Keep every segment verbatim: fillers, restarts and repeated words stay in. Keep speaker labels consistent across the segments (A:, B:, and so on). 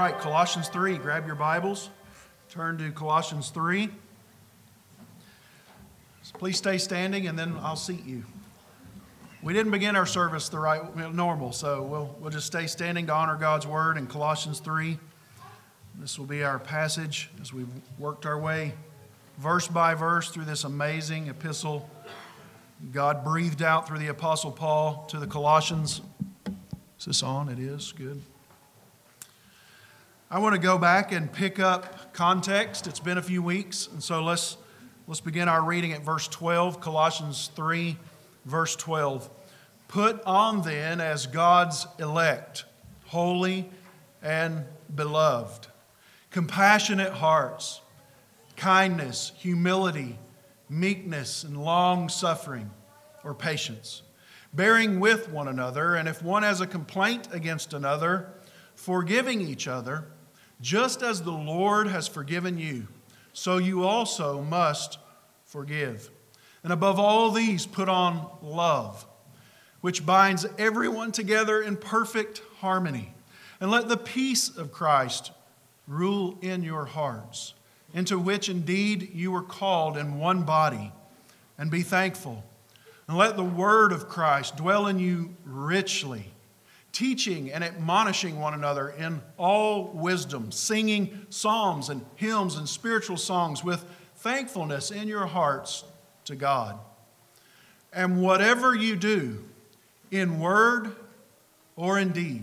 A: right, Colossians three. Grab your Bibles. Turn to Colossians three. So please stay standing and then I'll seat you. We didn't begin our service the right normal, so we'll, we'll just stay standing to honor God's Word in Colossians three. This will be our passage as we've worked our way verse by verse through this amazing epistle God breathed out through the Apostle Paul to the Colossians. Is this on? It is. Good. I want to go back and pick up context. It's been a few weeks, and so let's let's begin our reading at verse twelve, Colossians three, verse twelve. Put on then as God's elect, holy and beloved, compassionate hearts, kindness, humility, meekness, and long-suffering or patience, bearing with one another, and if one has a complaint against another, forgiving each other, just as the Lord has forgiven you, so you also must forgive. And above all these, put on love, which binds everyone together in perfect harmony. And let the peace of Christ rule in your hearts, into which indeed you were called in one body, and be thankful. And let the word of Christ dwell in you richly, teaching and admonishing one another in all wisdom, singing psalms and hymns and spiritual songs with thankfulness in your hearts to God. And whatever you do, in word or in deed,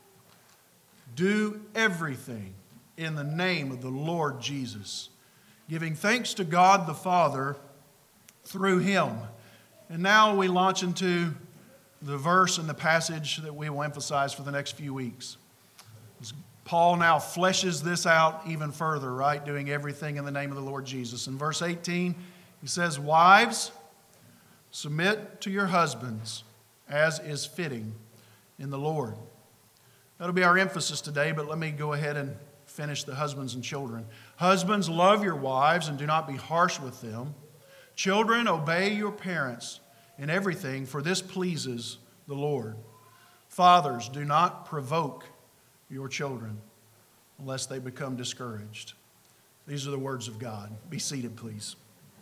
A: do everything in the name of the Lord Jesus, giving thanks to God the Father through Him. And now we launch into the verse and the passage that we will emphasize for the next few weeks. As Paul now fleshes this out even further, right? Doing everything in the name of the Lord Jesus. In verse eighteen, he says, "Wives, submit to your husbands as is fitting in the Lord." That'll be our emphasis today, but let me go ahead and finish the husbands and children. Husbands, love your wives and do not be harsh with them. Children, obey your parents in everything, for this pleases the Lord. Fathers, do not provoke your children, unless they become discouraged. These are the words of God. Be seated, please.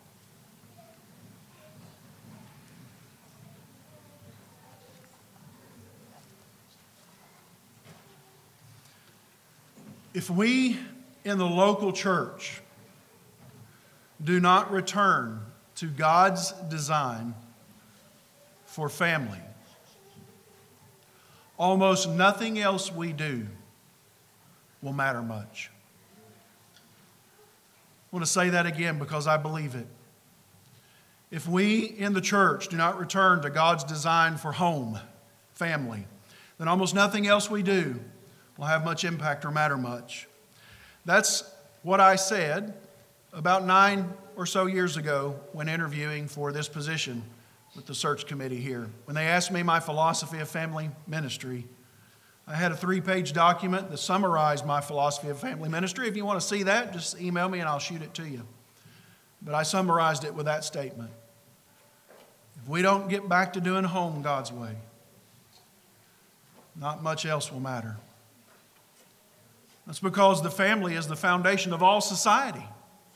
A: If we in the local church do not return to God's design for family, almost nothing else we do will matter much. I want to say that again because I believe it. If we in the church do not return to God's design for home, family, then almost nothing else we do will have much impact or matter much. That's what I said about nine or so years ago when interviewing for this position with the search committee here. When they asked me my philosophy of family ministry, I had a three-page document that summarized my philosophy of family ministry. If you want to see that, just email me and I'll shoot it to you. But I summarized it with that statement. If we don't get back to doing home God's way, not much else will matter. That's because the family is the foundation of all society.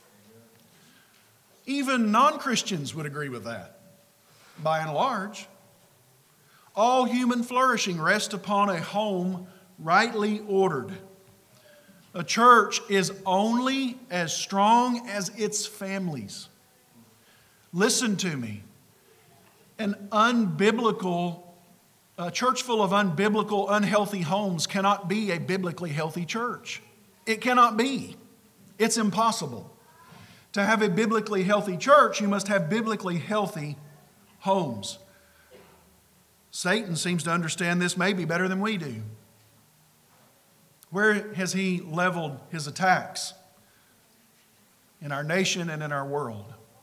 A: Even non-Christians would agree with that. By and large, all human flourishing rests upon a home rightly ordered. A church is only as strong as its families. Listen to me. An unbiblical, a church full of unbiblical, unhealthy homes cannot be a biblically healthy church. It cannot be. It's impossible. To have a biblically healthy church, you must have biblically healthy homes. Satan seems to understand this maybe better than we do. Where has he leveled his attacks? In our nation and in our world.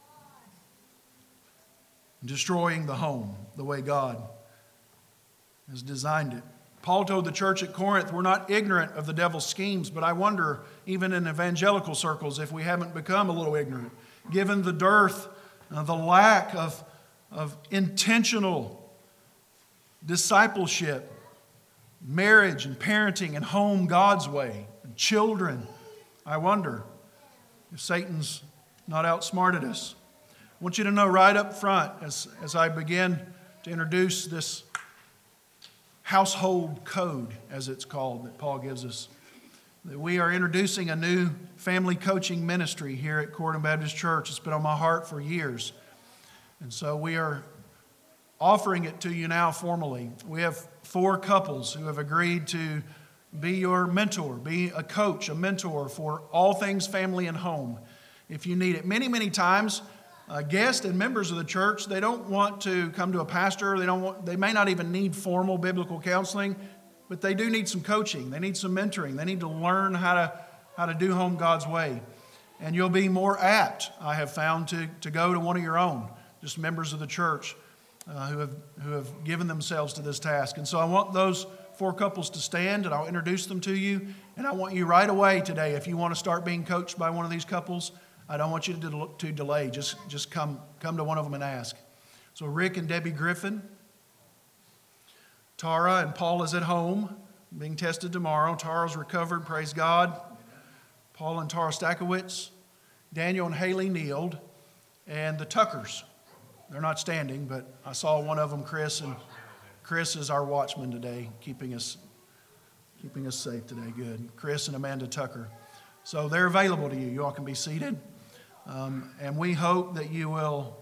A: Destroying the home the way God has designed it. Paul told the church at Corinth, we're not ignorant of the devil's schemes, but I wonder, even in evangelical circles, if we haven't become a little ignorant, given the dearth, uh, the lack of, of intentional discipleship, marriage and parenting and home God's way, and children. I wonder if Satan's not outsmarted us. I want you to know right up front as, as I begin to introduce this household code, as it's called, that Paul gives us, that we are introducing a new family coaching ministry here at Corydon Baptist Church. It's been on my heart for years. And so we are offering it to you now formally. We have four couples who have agreed to be your mentor, be a coach, a mentor for all things family and home, if you need it. Many, many times, uh, guests and members of the church, they don't want to come to a pastor. They don't want, they may not even need formal biblical counseling, but they do need some coaching. They need some mentoring. They need to learn how to, how to do home God's way. And you'll be more apt, I have found, to, to go to one of your own, just members of the church uh, who have, who have given themselves to this task. And so I want those four couples to stand, and I'll introduce them to you. And I want you right away today, if you want to start being coached by one of these couples, I don't want you to, del- to delay. Just, just come, come to one of them and ask. So Rick and Debbie Griffin. Tara and Paul is at home, being tested tomorrow. Tara's recovered, praise God. Paul and Tara Stakowitz. Daniel and Haley Neild. And the Tuckers. They're not standing, but I saw one of them, Chris, and Chris is our watchman today, keeping us, keeping us safe today. Good. Chris and Amanda Tucker. So they're available to you. You all can be seated. Um, and we hope that you will,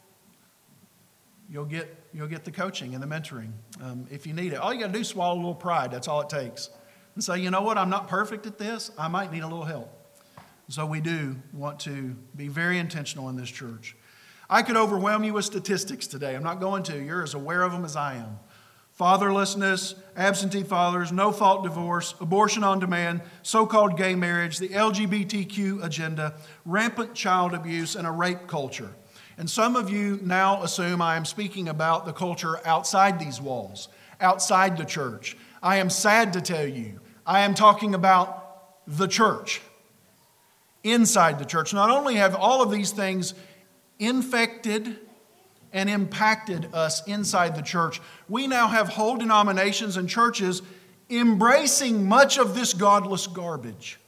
A: you'll get, you'll get the coaching and the mentoring um, if you need it. All you got to do is swallow a little pride. That's all it takes. And say, you know what? I'm not perfect at this. I might need a little help. So we do want to be very intentional in this church. I could overwhelm you with statistics today. I'm not going to. You're as aware of them as I am. Fatherlessness, absentee fathers, no-fault divorce, abortion on demand, so-called gay marriage, the L G B T Q agenda, rampant child abuse, and a rape culture. And some of you now assume I am speaking about the culture outside these walls, outside the church. I am sad to tell you, I am talking about the church, inside the church. Not only have all of these things infected and impacted us inside the church, we now have whole denominations and churches embracing much of this godless garbage.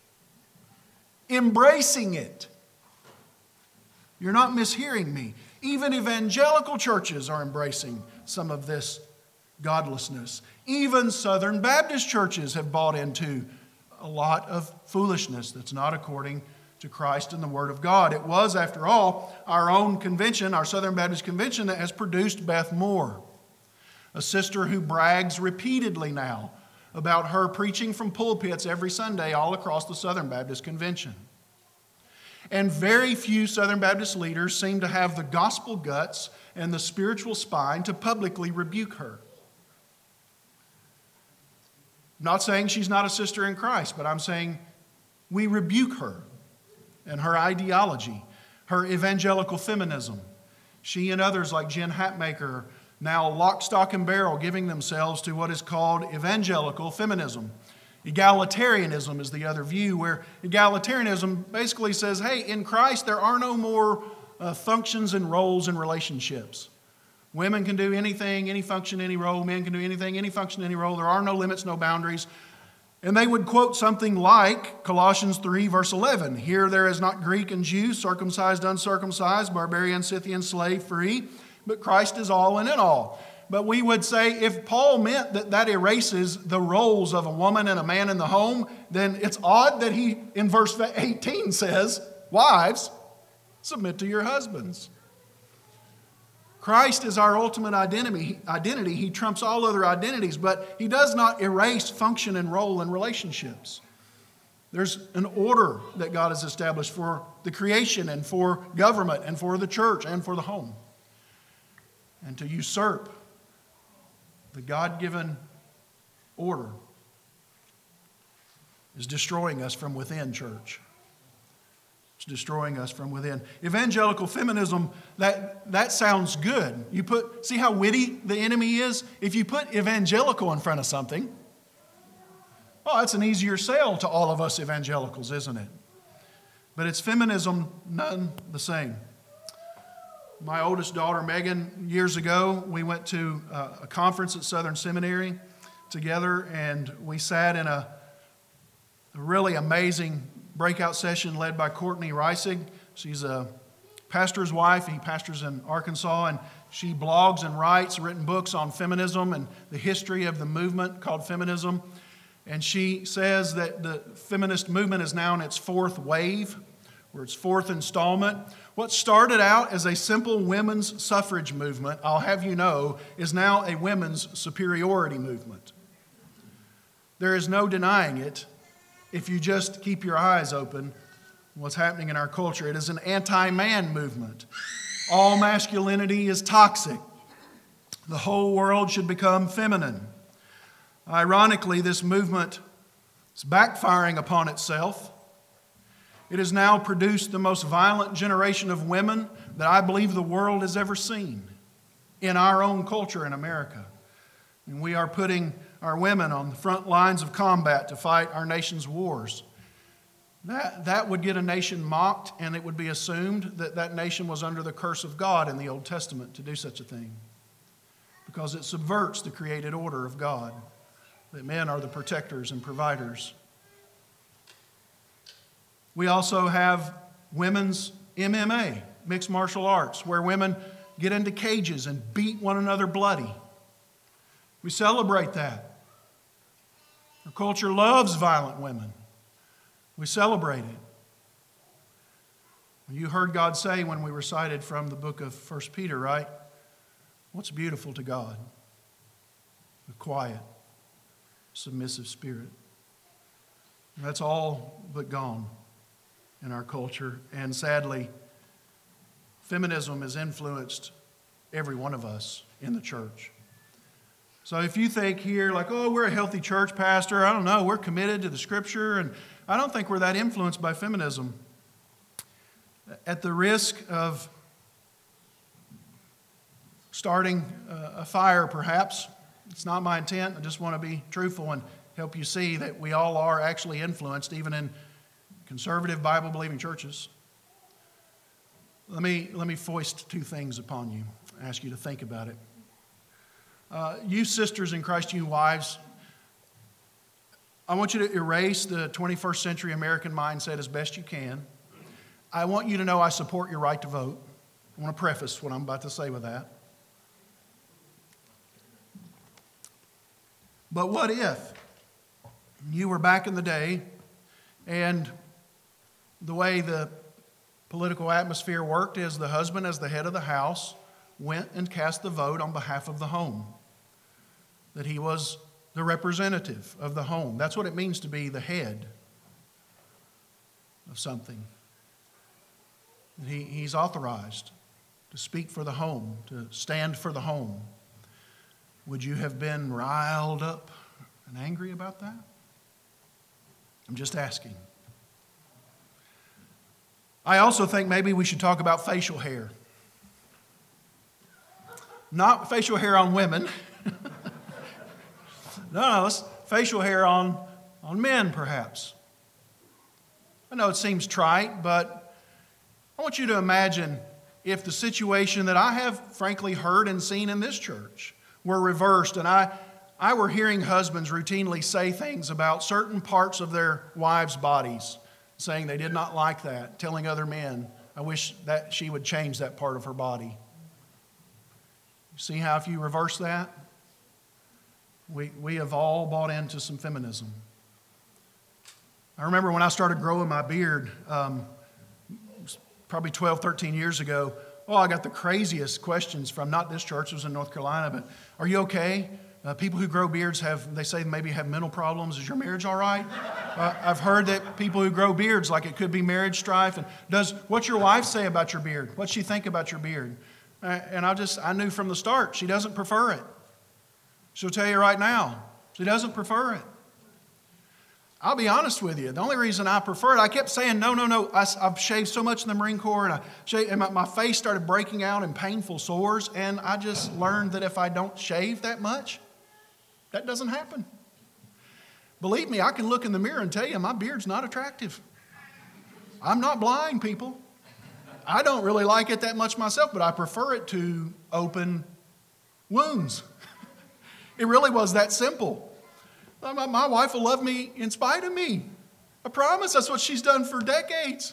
A: Embracing it. You're not mishearing me. Even evangelical churches are embracing some of this godlessness. Even Southern Baptist churches have bought into a lot of foolishness that's not according to Christ and the Word of God. It was, after all, our own convention, our Southern Baptist Convention, that has produced Beth Moore, a sister who brags repeatedly now about her preaching from pulpits every Sunday all across the Southern Baptist Convention. And very few Southern Baptist leaders seem to have the gospel guts and the spiritual spine to publicly rebuke her. I'm not saying she's not a sister in Christ, but I'm saying we rebuke her and her ideology, her evangelical feminism. She and others like Jen Hatmaker, now lock, stock, and barrel, giving themselves to what is called evangelical feminism. Egalitarianism is the other view, where egalitarianism basically says, hey, in Christ there are no more uh, functions and roles and relationships. Women can do anything, any function, any role. Men can do anything, any function, any role. There are no limits, no boundaries. And they would quote something like Colossians three, verse eleven. Here there is not Greek and Jew, circumcised, uncircumcised, barbarian, Scythian, slave, free, but Christ is all and in all. But we would say if Paul meant that that erases the roles of a woman and a man in the home, then it's odd that he, in verse eighteen, says, wives, submit to your husbands. Christ is our ultimate identity. Identity. He trumps all other identities, but he does not erase function and role in relationships. There's an order that God has established for the creation and for government and for the church and for the home. And to usurp the God-given order is destroying us from within, church. It's destroying us from within. Evangelical feminism, that, that sounds good. You put, see how witty the enemy is? If you put evangelical in front of something, oh, that's an easier sell to all of us evangelicals, isn't it? But it's feminism none the same. My oldest daughter, Megan, years ago, we went to a conference at Southern Seminary together, and we sat in a a really amazing breakout session led by Courtney Reisig. She's a pastor's wife. He pastors in Arkansas, and she blogs and writes, written books on feminism and the history of the movement called feminism. And she says that the feminist movement is now in its fourth wave, or its fourth installment. What started out as a simple women's suffrage movement, I'll have you know, is now a women's superiority movement. There is no denying it if you just keep your eyes open what's happening in our culture. It is an anti-man movement. All masculinity is toxic. The whole world should become feminine. Ironically, this movement is backfiring upon itself. It has now produced the most violent generation of women that I believe the world has ever seen in our own culture in America. And we are putting our women on the front lines of combat to fight our nation's wars. That, that would get a nation mocked, and it would be assumed that that nation was under the curse of God in the Old Testament to do such a thing, because it subverts the created order of God, that men are the protectors and providers. We also have women's M M A, mixed martial arts, where women get into cages and beat one another bloody. We celebrate that. Our culture loves violent women. We celebrate it. You heard God say when we recited from the book of First Peter, right? What's beautiful to God? A quiet, submissive spirit. And that's all but gone in our culture. And sadly, feminism has influenced every one of us in the church. So if you think here like, oh, we're a healthy church, pastor, I don't know, we're committed to the Scripture, and I don't think we're that influenced by feminism. At the risk of starting a fire, perhaps, it's not my intent. I just want to be truthful and help you see that we all are actually influenced, even in conservative Bible-believing churches. Let me, let me foist two things upon you, ask you to think about it. Uh, you sisters in Christ, you wives, I want you to erase the twenty-first century American mindset as best you can. I want you to know I support your right to vote. I want to preface what I'm about to say with that. But what if you were back in the day and the way the political atmosphere worked is the husband, as the head of the house, went and cast the vote on behalf of the home, that he was the representative of the home. That's what it means to be the head of something. He, he's authorized to speak for the home, to stand for the home. Would you have been riled up and angry about that? I'm just asking. I also think maybe we should talk about facial hair. Not facial hair on women. No, no, it's facial hair on, on men, perhaps. I know it seems trite, but I want you to imagine if the situation that I have frankly heard and seen in this church were reversed, and I, I were hearing husbands routinely say things about certain parts of their wives' bodies, saying they did not like that, telling other men, I wish that she would change that part of her body. See how if you reverse that, we, we have all bought into some feminism. I remember when I started growing my beard, um, probably twelve, thirteen years ago, oh, I got the craziest questions from, not this church, it was in North Carolina, but are you okay? Uh, people who grow beards have, they say maybe have mental problems. Is your marriage all right? Uh, I've heard that people who grow beards, like it could be marriage strife. And does, what's your wife say about your beard? What's she think about your beard? Uh, and I just, I knew from the start, she doesn't prefer it. She'll tell you right now, she doesn't prefer it. I'll be honest with you. The only reason I prefer it, I kept saying, no, no, no. I, I've shaved so much in the Marine Corps, and, I shaved, and my, my face started breaking out in painful sores, and I just learned that if I don't shave that much, that doesn't happen. Believe me, I can look in the mirror and tell you my beard's not attractive. I'm not blind, people. I don't really like it that much myself, but I prefer it to open wounds. It really was that simple. My, my wife will love me in spite of me. I promise that's what she's done for decades.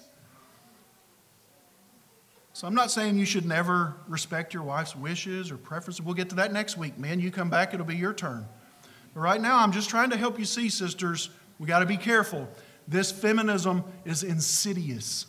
A: So I'm not saying you should never respect your wife's wishes or preferences. We'll get to that next week. Man, you come back, it'll be your turn. But right now, I'm just trying to help you see, sisters, we got to be careful. This feminism is insidious.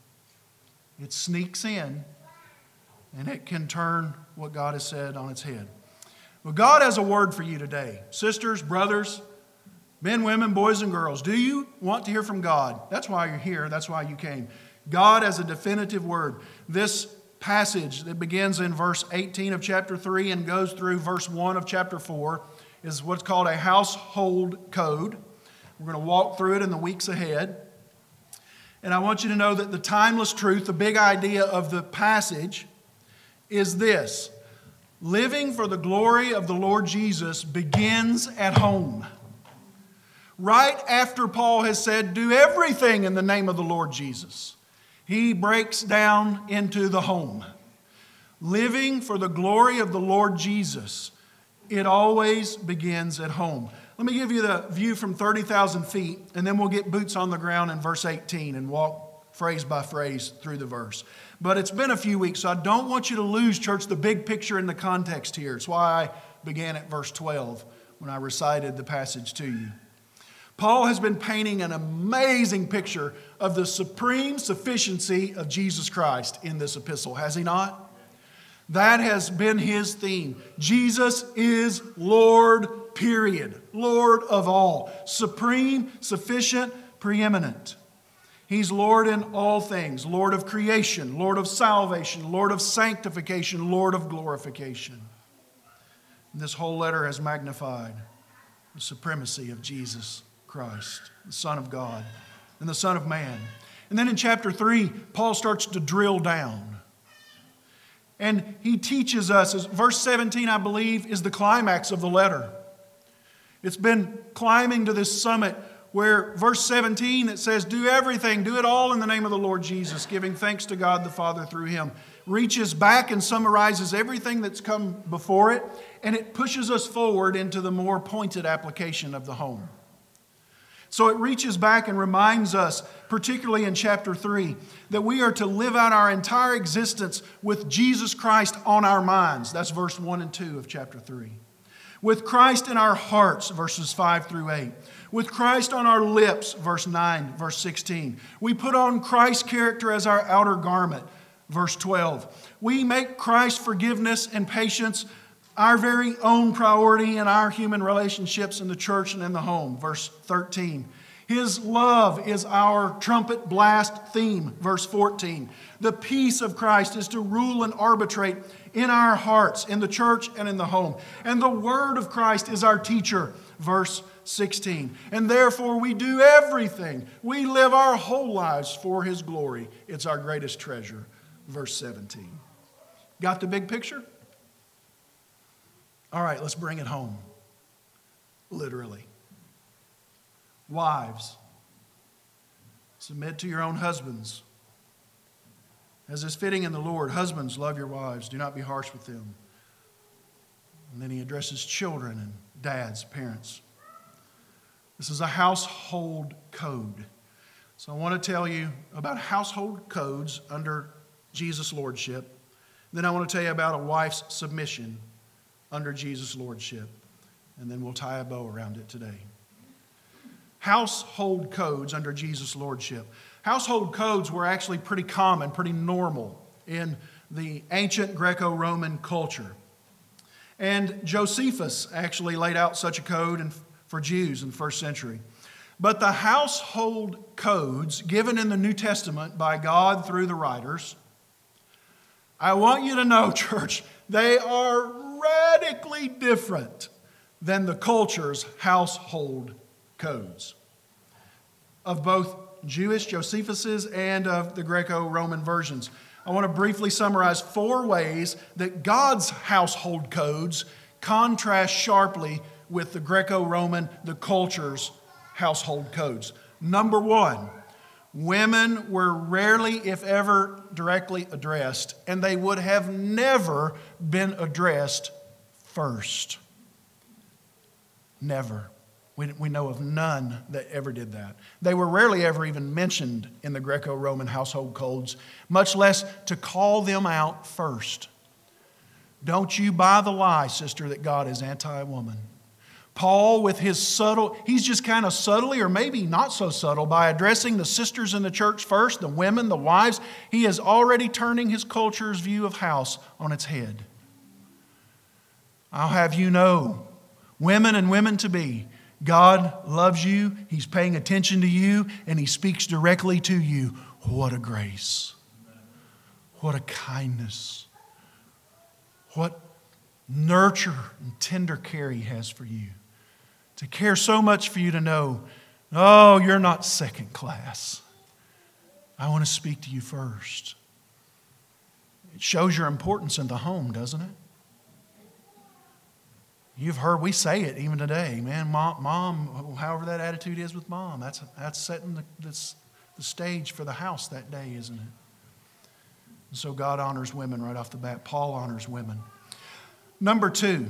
A: It sneaks in, and it can turn what God has said on its head. Well, God has a word for you today. Sisters, brothers, men, women, boys, and girls, do you want to hear from God? That's why you're here. That's why you came. God has a definitive word. This passage that begins in verse eighteen of chapter three and goes through verse one of chapter four is what's called a household code. We're going to walk through it in the weeks ahead. And I want you to know that the timeless truth, the big idea of the passage is this: living for the glory of the Lord Jesus begins at home. Right after Paul has said, do everything in the name of the Lord Jesus, he breaks down into the home. Living for the glory of the Lord Jesus, it always begins at home. Let me give you the view from thirty thousand feet, and then we'll get boots on the ground in verse eighteen and walk phrase by phrase through the verse. But it's been a few weeks, so I don't want you to lose, church, the big picture in the context here. It's why I began at verse twelve when I recited the passage to you. Paul has been painting an amazing picture of the supreme sufficiency of Jesus Christ in this epistle, has he not? That has been his theme. Jesus is Lord, period. Lord of all. Supreme, sufficient, preeminent. He's Lord in all things. Lord of creation, Lord of salvation, Lord of sanctification, Lord of glorification. And this whole letter has magnified the supremacy of Jesus Christ, the Son of God and the Son of Man. And then in chapter three, Paul starts to drill down. And he teaches us, as verse seventeen, I believe, is the climax of the letter. It's been climbing to this summit where verse seventeen, it says, do everything, do it all in the name of the Lord Jesus, giving thanks to God the Father through him. Reaches back and summarizes everything that's come before it, and it pushes us forward into the more pointed application of the home. So it reaches back and reminds us, particularly in chapter three, that we are to live out our entire existence with Jesus Christ on our minds. That's verse one and two of chapter three. With Christ in our hearts, verses five through eight. With Christ on our lips, verse nine, verse sixteen. We put on Christ's character as our outer garment, verse twelve. We make Christ's forgiveness and patience our very own priority in our human relationships in the church and in the home, verse thirteen. His love is our trumpet blast theme, verse fourteen. The peace of Christ is to rule and arbitrate in our hearts, in the church and in the home. And the word of Christ is our teacher, verse sixteen. And therefore we do everything. We live our whole lives for his glory. It's our greatest treasure, verse seventeen. Got the big picture? All right, let's bring it home. Literally. Wives, submit to your own husbands, as is fitting in the Lord. Husbands, love your wives. Do not be harsh with them. And then he addresses children and dads, parents. This is a household code. So I want to tell you about household codes under Jesus' lordship. Then I want to tell you about a wife's submission under Jesus' lordship. And then we'll tie a bow around it today. Household codes under Jesus' lordship. Household codes were actually pretty common, pretty normal in the ancient Greco-Roman culture. And Josephus actually laid out such a code in, for Jews in the first century. But the household codes given in the New Testament by God through the writers, I want you to know, church, they are radically different than the culture's household codes of both Jewish Josephus's and of the Greco-Roman versions. I want to briefly summarize four ways that God's household codes contrast sharply with the Greco-Roman, the culture's household codes. Number one, women were rarely, if ever, directly addressed, and they would have never been addressed first. Never. We, we know of none that ever did that. They were rarely ever even mentioned in the Greco-Roman household codes, much less to call them out first. Don't you buy the lie, sister, that God is anti-woman. Paul, with his subtle, he's just kind of subtly, or maybe not so subtle, by addressing the sisters in the church first, the women, the wives, he is already turning his culture's view of house on its head. I'll have you know, women and women to be, God loves you, He's paying attention to you, and He speaks directly to you. What a grace. What a kindness. What nurture and tender care He has for you. To care so much for you to know, oh, you're not second class. I want to speak to you first. It shows your importance in the home, doesn't it? You've heard, we say it even today, man, mom, mom however that attitude is with mom, that's, that's setting the, this, the stage for the house that day, isn't it? And so God honors women right off the bat. Paul honors women. Number two,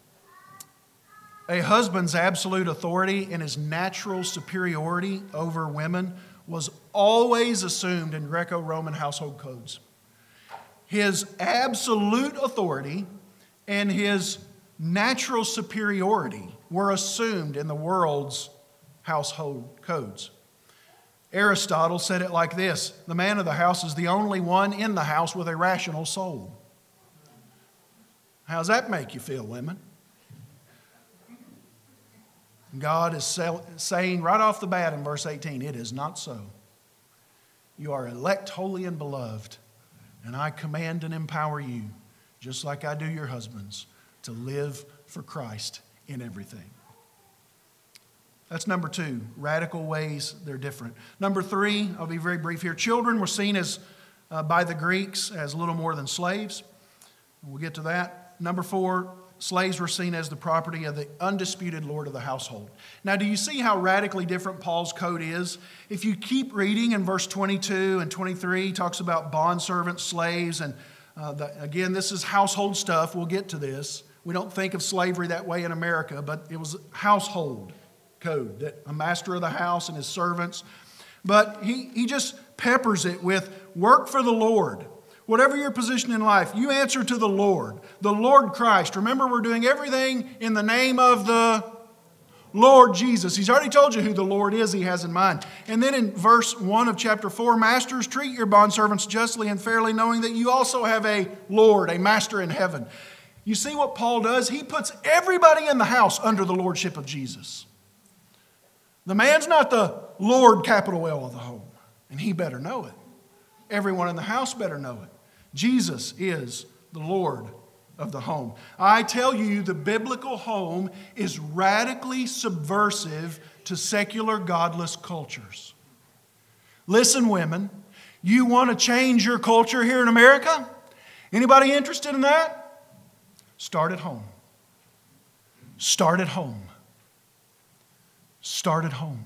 A: a husband's absolute authority and his natural superiority over women was always assumed in Greco-Roman household codes. His absolute authority and his natural superiority were assumed in the world's household codes. Aristotle said it like this: the man of the house is the only one in the house with a rational soul. How does that make you feel, women? God is saying right off the bat in verse eighteen, it is not so. You are elect, holy, and beloved, and I command and empower you, just like I do your husbands, to live for Christ in everything. That's number two, radical ways they're different. Number three, I'll be very brief here. Children were seen as, uh, by the Greeks as little more than slaves. We'll get to that. Number four, slaves were seen as the property of the undisputed lord of the household. Now, do you see how radically different Paul's code is? If you keep reading in verse twenty-two and twenty-three, he talks about bondservants, slaves, and uh, the, again, this is household stuff. We'll get to this. We don't think of slavery that way in America, but it was household code, that a master of the house and his servants. But he, he just peppers it with work for the Lord. Whatever your position in life, you answer to the Lord, the Lord Christ. Remember, we're doing everything in the name of the Lord Jesus. He's already told you who the Lord is He has in mind. And then in verse one of chapter four, masters, treat your bondservants justly and fairly, knowing that you also have a Lord, a master in heaven. You see what Paul does? He puts everybody in the house under the lordship of Jesus. The man's not the Lord, capital L, of the home, and he better know it. Everyone in the house better know it. Jesus is the Lord of the home. I tell you, the biblical home is radically subversive to secular, godless cultures. Listen, women, you want to change your culture here in America? Anybody interested in that? Start at home. Start at home. Start at home.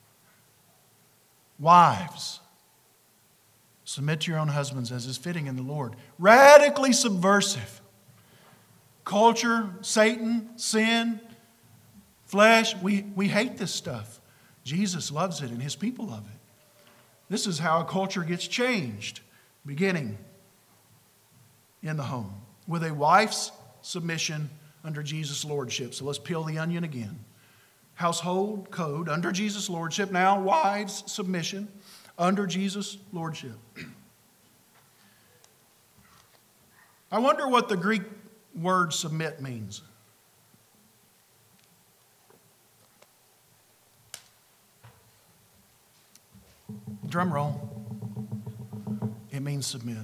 A: Wives, submit to your own husbands as is fitting in the Lord. Radically subversive. Culture, Satan, sin, flesh, we, we hate this stuff. Jesus loves it and His people love it. This is how a culture gets changed, beginning in the home, with a wife's submission under Jesus' lordship. So let's peel the onion again. Household code under Jesus' lordship. Now, wives' submission under Jesus' lordship. I wonder what the Greek word submit means. Drum roll. It means submit.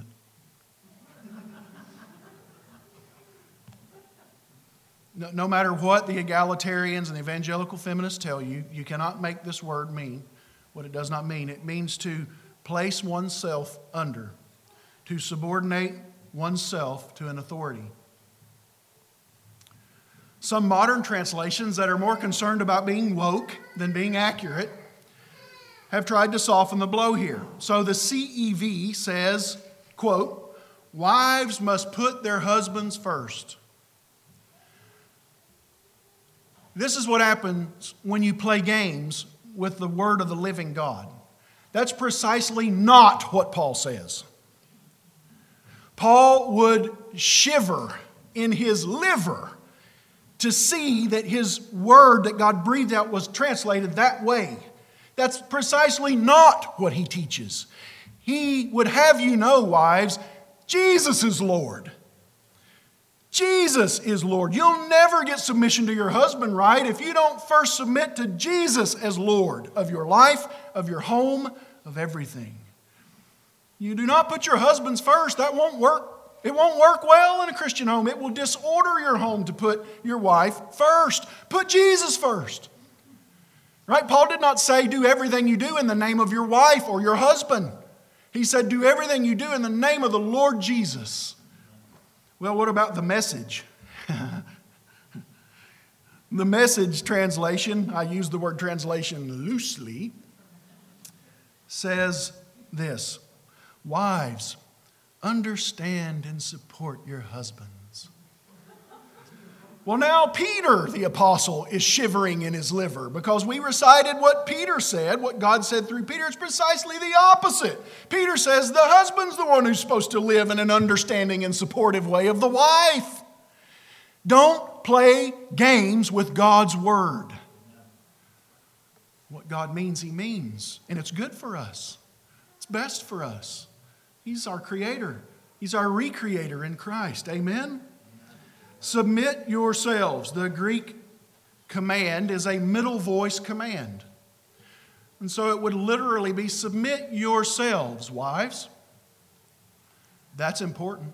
A: No, no matter what the egalitarians and evangelical feminists tell you, you cannot make this word mean what it does not mean. It means to place oneself under, to subordinate oneself to an authority. Some modern translations that are more concerned about being woke than being accurate have tried to soften the blow here. So the C E V says, quote, wives must put their husbands first. This is what happens when you play games with the word of the living God. That's precisely not what Paul says. Paul would shiver in his liver to see that his word that God breathed out was translated that way. That's precisely not what he teaches. He would have you know, wives, Jesus is Lord. Jesus is Lord. You'll never get submission to your husband right if you don't first submit to Jesus as Lord of your life, of your home, of everything. You do not put your husbands first. That won't work. It won't work well in a Christian home. It will disorder your home to put your wife first. Put Jesus first. Right? Paul did not say do everything you do in the name of your wife or your husband. He said do everything you do in the name of the Lord Jesus. Well, what about the Message? The Message translation, I use the word translation loosely, says this: wives, understand and support your husbands. Well, now Peter, the apostle, is shivering in his liver because we recited what Peter said, what God said through Peter. It's precisely the opposite. Peter says the husband's the one who's supposed to live in an understanding and supportive way of the wife. Don't play games with God's word. What God means, He means. And it's good for us. It's best for us. He's our creator. He's our recreator in Christ. Amen? Submit yourselves. The Greek command is a middle voice command. And so it would literally be submit yourselves, wives. That's important.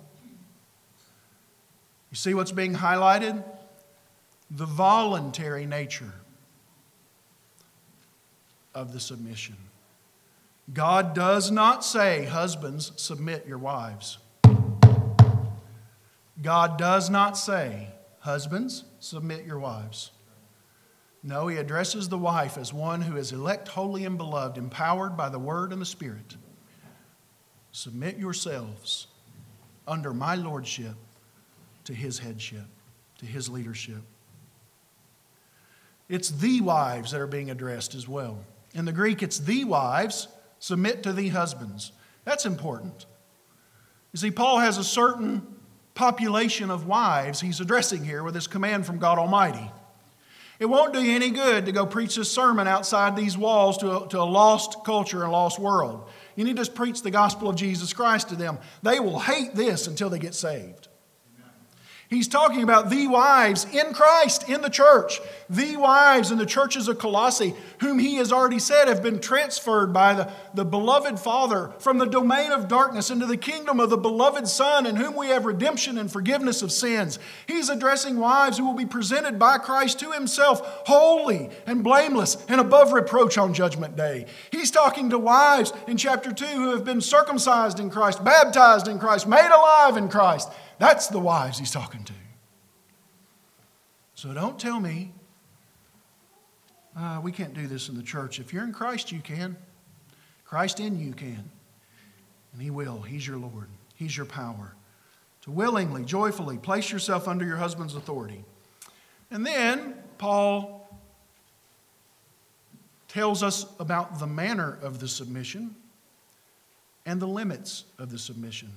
A: You see what's being highlighted? The voluntary nature of the submission. God does not say, husbands, submit your wives. God does not say, husbands, submit your wives. No, He addresses the wife as one who is elect, holy, and beloved, empowered by the Word and the Spirit. Submit yourselves under my lordship to His headship, to His leadership. It's the wives that are being addressed as well. In the Greek, it's the wives, submit to the husbands. That's important. You see, Paul has a certain population of wives he's addressing here with this command from God Almighty. It won't do you any good to go preach this sermon outside these walls to a, to a lost culture and lost world. You need to preach the gospel of Jesus Christ to them. They will hate this until they get saved. He's talking about the wives in Christ, in the church. The wives in the churches of Colossae, whom he has already said have been transferred by the, the beloved Father from the domain of darkness into the kingdom of the beloved Son, in whom we have redemption and forgiveness of sins. He's addressing wives who will be presented by Christ to Himself, holy and blameless and above reproach on Judgment Day. He's talking to wives in chapter two who have been circumcised in Christ, baptized in Christ, made alive in Christ. That's the wives he's talking to. So don't tell me, uh, we can't do this in the church. If you're in Christ, you can. Christ in you can. And He will. He's your Lord. He's your power. To willingly, joyfully place yourself under your husband's authority. And then Paul tells us about the manner of the submission and the limits of the submission,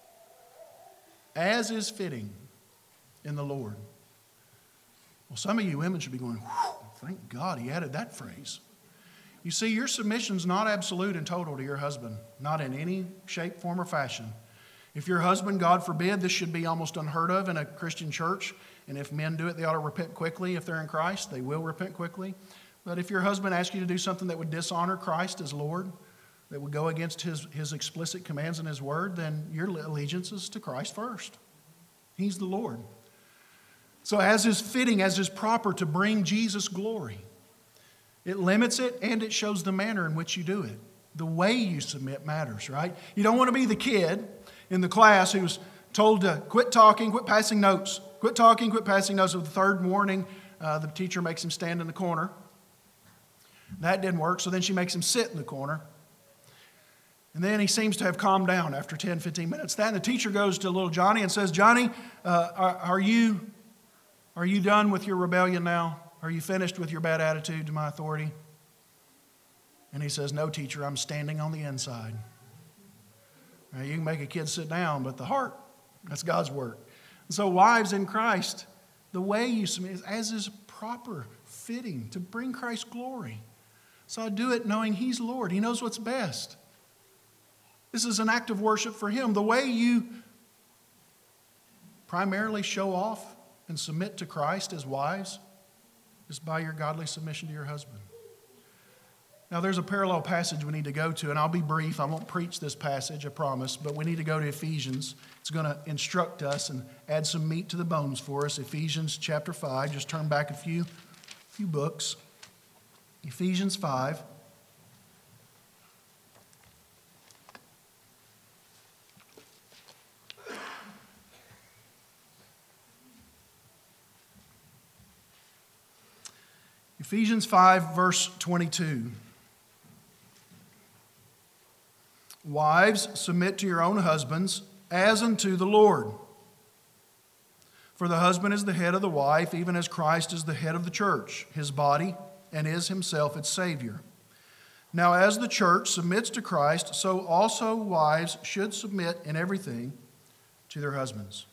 A: as is fitting in the Lord. Well, some of you women should be going, thank God he added that phrase. You see, your submission's not absolute and total to your husband, not in any shape, form, or fashion. If your husband, God forbid, this should be almost unheard of in a Christian church, and if men do it, they ought to repent quickly. If they're in Christ, they will repent quickly. But if your husband asks you to do something that would dishonor Christ as Lord, that would go against his, his explicit commands and His word, then your allegiance is to Christ first. He's the Lord. So as is fitting, as is proper to bring Jesus glory, it limits it and it shows the manner in which you do it. The way you submit matters, right? You don't want to be the kid in the class who's told to quit talking, quit passing notes. Quit talking, quit passing notes. So the third warning, uh, the teacher makes him stand in the corner. That didn't work, so then she makes him sit in the corner. And then he seems to have calmed down after ten, fifteen minutes. Then the teacher goes to little Johnny and says, Johnny, uh, are, are, you, are you done with your rebellion now? are you finished with your bad attitude to my authority? And he says, no, teacher, I'm standing on the inside. Now, you can make a kid sit down, but the heart, that's God's work. And so wives in Christ, the way you submit is as is proper, fitting, to bring Christ glory. So I do it knowing He's Lord. He knows what's best. This is an act of worship for Him. The way you primarily show off and submit to Christ as wives is by your godly submission to your husband. Now, there's a parallel passage we need to go to, and I'll be brief. I won't preach this passage, I promise, but we need to go to Ephesians. It's going to instruct us and add some meat to the bones for us. Ephesians chapter five. Just turn back a few, few books. Ephesians five. Ephesians five, verse twenty-two. Wives, submit to your own husbands as unto the Lord. For the husband is the head of the wife, even as Christ is the head of the church, His body, and is Himself its Savior. Now as the church submits to Christ, so also wives should submit in everything to their husbands.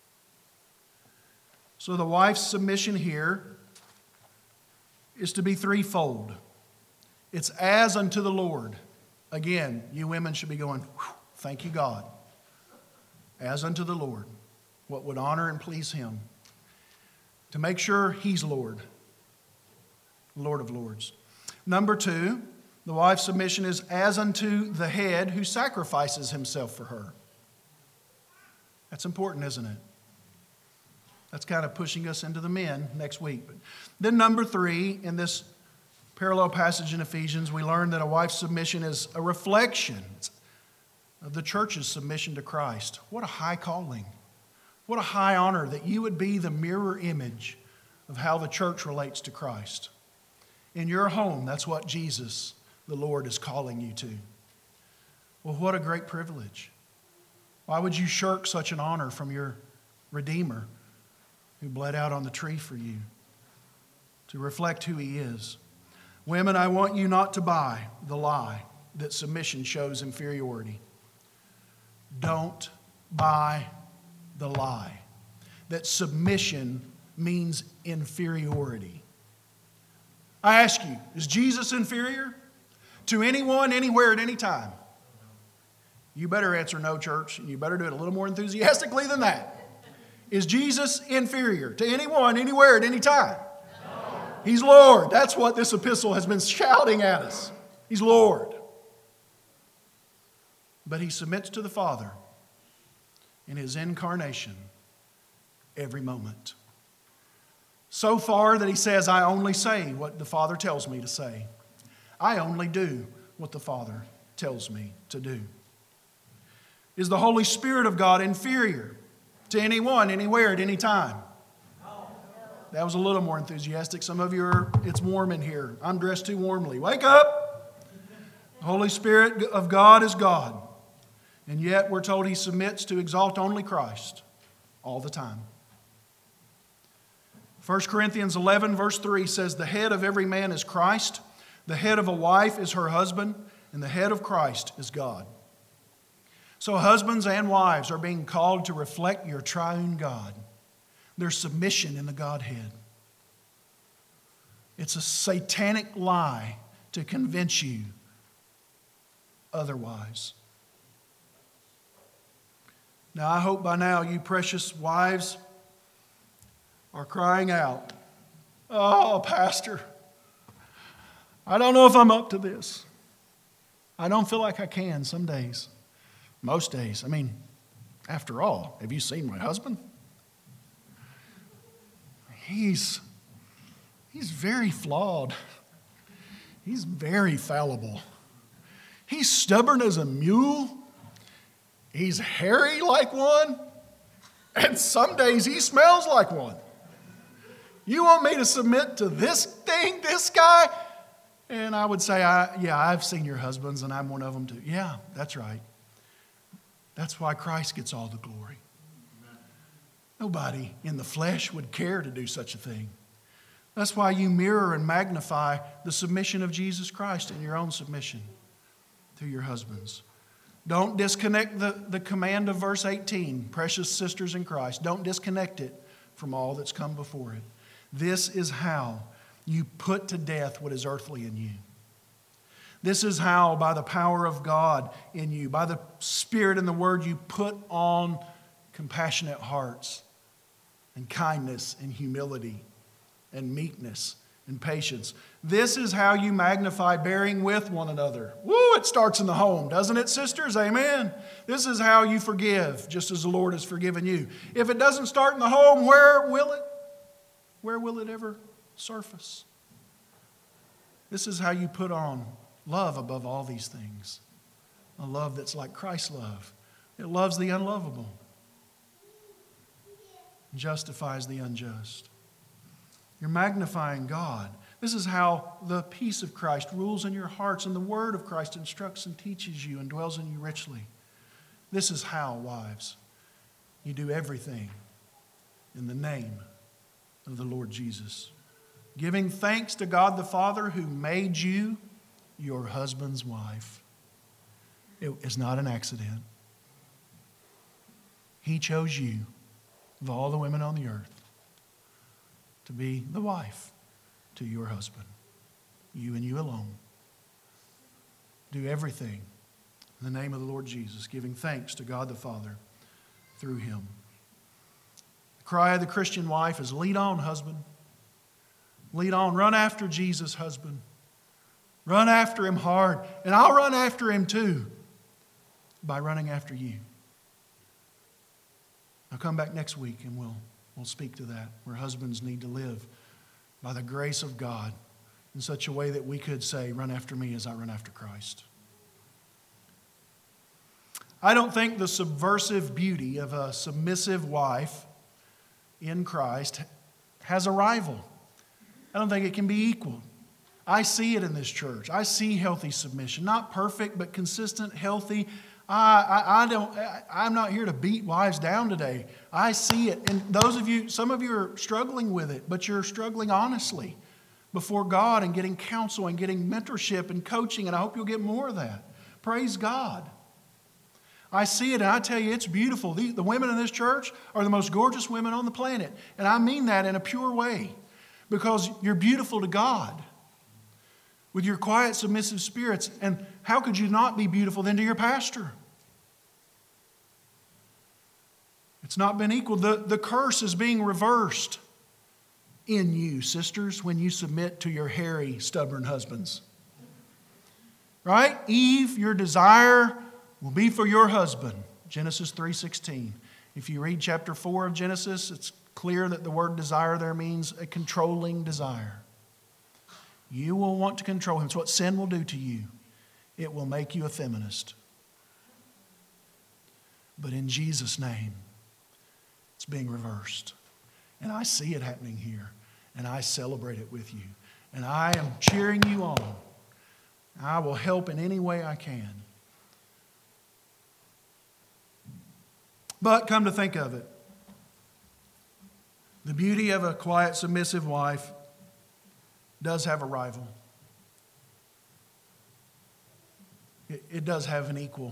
A: So the wife's submission here is to be threefold. It's as unto the Lord. Again, you women should be going, thank you, God. As unto the Lord, what would honor and please Him. To make sure He's Lord, Lord of Lords. Number two, the wife's submission is as unto the head who sacrifices himself for her. That's important, isn't it? That's kind of pushing us into the men next week. But then number three, in this parallel passage in Ephesians, we learn that a wife's submission is a reflection of the church's submission to Christ. What a high calling. What a high honor that you would be the mirror image of how the church relates to Christ. In your home, that's what Jesus, the Lord, is calling you to. Well, what a great privilege. Why would you shirk such an honor from your Redeemer who bled out on the tree for you to reflect who He is? Women, I want you not to buy the lie that submission shows inferiority. Don't buy the lie that submission means inferiority. I ask you, is Jesus inferior to anyone, anywhere, at any time? You better answer no, church, and you better do it a little more enthusiastically than that. Is Jesus inferior to anyone, anywhere, at any time? He's Lord. That's what this epistle has been shouting at us. He's Lord. But He submits to the Father in His incarnation every moment. So far that He says, I only say what the Father tells me to say. I only do what the Father tells me to do. Is the Holy Spirit of God inferior to anyone, anywhere, at any time? That was a little more enthusiastic. Some of you are, it's warm in here. I'm dressed too warmly. Wake up! The Holy Spirit of God is God. And yet we're told He submits to exalt only Christ all the time. First Corinthians eleven verse three says, the head of every man is Christ, the head of a wife is her husband, and the head of Christ is God. So husbands and wives are being called to reflect your triune God. Their submission in the Godhead. It's a satanic lie to convince you otherwise. Now, I hope by now you precious wives are crying out, oh, Pastor, I don't know if I'm up to this. I don't feel like I can some days. Most days. I mean, after all, have you seen my husband? He's, he's very flawed. He's very fallible. He's stubborn as a mule. He's hairy like one. And some days he smells like one. You want me to submit to this thing, this guy? And I would say, I, yeah, I've seen your husbands and I'm one of them too. Yeah, that's right. That's why Christ gets all the glory. Nobody in the flesh would care to do such a thing. That's why you mirror and magnify the submission of Jesus Christ in your own submission to your husbands. Don't disconnect the, the command of verse eighteen, precious sisters in Christ. Don't disconnect it from all that's come before it. This is how you put to death what is earthly in you. This is how, by the power of God in you, by the Spirit and the Word, you put on compassionate hearts and kindness and humility and meekness and patience. This is how you magnify bearing with one another. Woo, it starts in the home, doesn't it, sisters? Amen. This is how you forgive, just as the Lord has forgiven you. If it doesn't start in the home, where will it? Where will it ever surface? This is how you put on love above all these things. A love that's like Christ's love. It loves the unlovable. Justifies the unjust. You're magnifying God. This is how the peace of Christ rules in your hearts, and the word of Christ instructs and teaches you and dwells in you richly. This is how, wives, you do everything in the name of the Lord Jesus, giving thanks to God the Father who made you your husband's wife. It is not an accident. He chose you, of all the women on the earth, to be the wife to your husband. You and you alone. Do everything in the name of the Lord Jesus, giving thanks to God the Father through him. The cry of the Christian wife is, lead on, husband. Lead on. Run after Jesus, husband. Run after him hard. And I'll run after him too by running after you. I'll come back next week and we'll, we'll speak to that, where husbands need to live by the grace of God in such a way that we could say, run after me as I run after Christ. I don't think the subversive beauty of a submissive wife in Christ has a rival. I don't think it can be equaled. I see it in this church. I see healthy submission. Not perfect, but consistent, healthy. I, I, I don't, I, I'm not here to beat wives down today. I see it. And those of you, some of you are struggling with it, but you're struggling honestly before God and getting counsel and getting mentorship and coaching, and I hope you'll get more of that. Praise God. I see it, and I tell you, it's beautiful. The, the women in this church are the most gorgeous women on the planet. And I mean that in a pure way, because you're beautiful to God with your quiet, submissive spirits. And how could you not be beautiful then to your pastor? It's not been equal. The, the curse is being reversed in you, sisters, when you submit to your hairy, stubborn husbands. Right? Eve, your desire will be for your husband. Genesis three sixteen. If you read chapter four of Genesis, it's clear that the word desire there means a controlling desire. You will want to control him. It's what sin will do to you. It will make you a feminist. But in Jesus' name, it's being reversed. And I see it happening here. And I celebrate it with you. And I am cheering you on. I will help in any way I can. But come to think of it, the beauty of a quiet, submissive wife does have a rival. It, it does have an equal.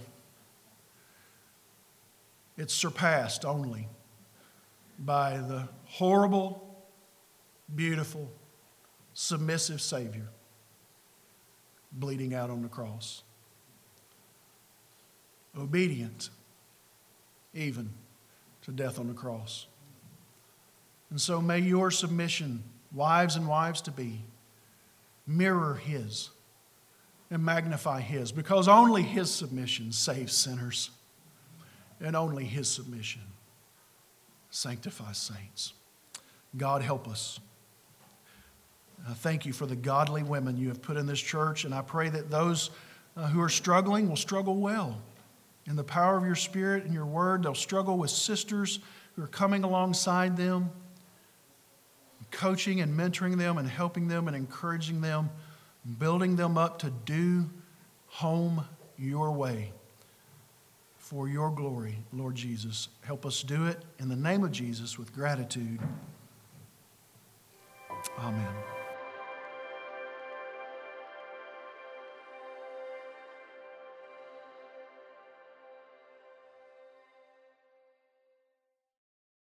A: It's surpassed only by the horrible, beautiful, submissive Savior bleeding out on the cross. Obedient, even to death on the cross. And so may your submission, wives and wives to be, mirror his and magnify his, because only his submission saves sinners, and only his submission sanctifies saints. God help us. I thank you for the godly women you have put in this church, and I pray that those uh, who are struggling will struggle well. In the power of your Spirit and your word, they'll struggle with sisters who are coming alongside them, coaching and mentoring them and helping them and encouraging them, building them up to do home your way for your glory, Lord Jesus. Help us do it in the name of Jesus with gratitude. Amen. Amen.